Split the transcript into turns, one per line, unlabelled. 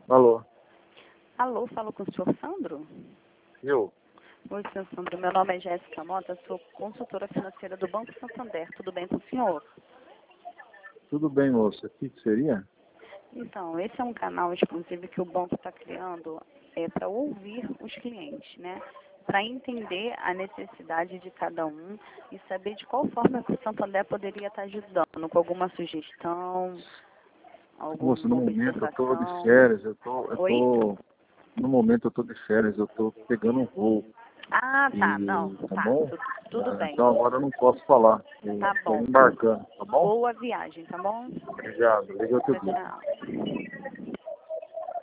Alô,
Alô, falo com o senhor Sandro?
eu?
Oi, senhor Sandro. Meu nome é Jéssica Mota, sou consultora financeira do Banco Santander. Tudo bem com o senhor?
Tudo bem, moça. O que seria?
Então, esse é um canal exclusivo que o banco está criando para ouvir os clientes, né? Para entender a necessidade de cada um e saber de qual forma que o Santander poderia estar ajudando, com alguma sugestão,
Moça, no
alguma
momento eu tô de
observação.
férias,
Oi?
no momento eu tô de férias, eu tô pegando um voo.
Ah, tá, não,
E, tá
tá,
bom?
tudo bem.
Então agora eu não posso falar. Eu
Tá
tô
bom.
embarcando, tá bom?
Boa viagem, tá bom?
Obrigado. Liga outro
Tchau,
dia.
tchau.